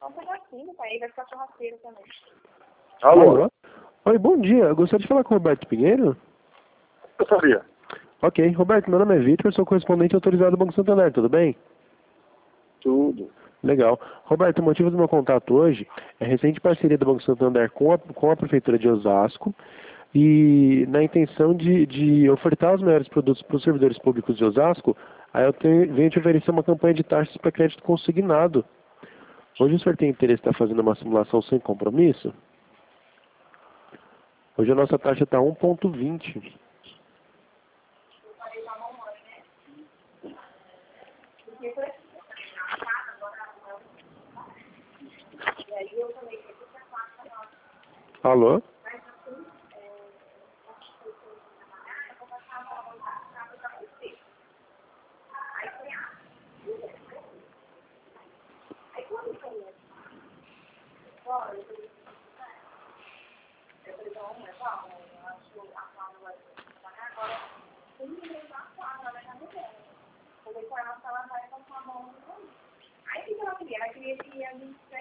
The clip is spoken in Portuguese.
um pedacinho, tá? Aí vai ficar churrasqueiro também. Alô? Oi, bom dia. Eu gostaria de falar com o Roberto Pinheiro. Eu sabia. Ok. Roberto, meu nome é Vitor, sou correspondente autorizado do Banco Santander, tudo bem? Tudo. Legal. Roberto, o motivo do meu contato hoje é a recente parceria do Banco Santander com a Prefeitura de Osasco e na intenção de ofertar os melhores produtos para os servidores públicos de Osasco, aí venho te oferecer uma campanha de taxas para crédito consignado. Hoje o senhor tem interesse em estar fazendo uma simulação sem compromisso? Hoje a nossa taxa está 1,20. Alô? Aí o que ela queria? Ela queria que a gente